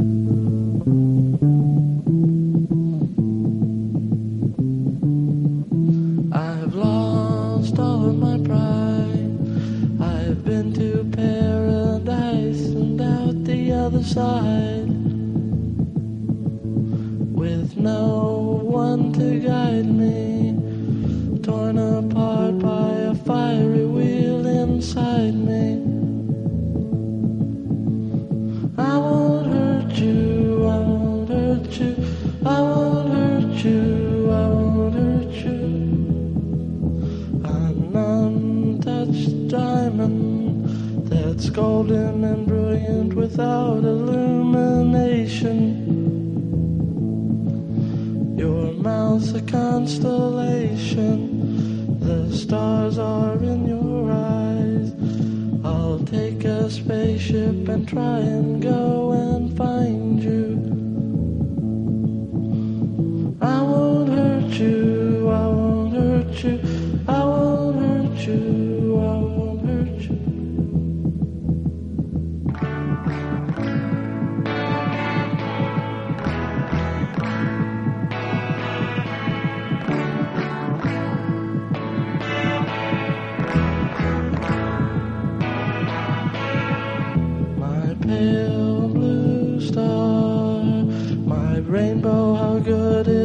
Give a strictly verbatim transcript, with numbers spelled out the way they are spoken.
I've lost all of my pride. I've been to paradise and out the other side, with no one to guide me, torn apart by a fiery wheel inside me. I won't hurt you, I won't hurt you, I won't hurt you, I won't hurt you. An untouched diamond that's golden and brilliant without illumination. Your mouth's a constellation, the stars are in your eyes. I'll take a spaceship and try and go and find you. I won't hurt you, I won't hurt you, I won't hurt you, I won't hurt you. Pale blue star, my rainbow, how good it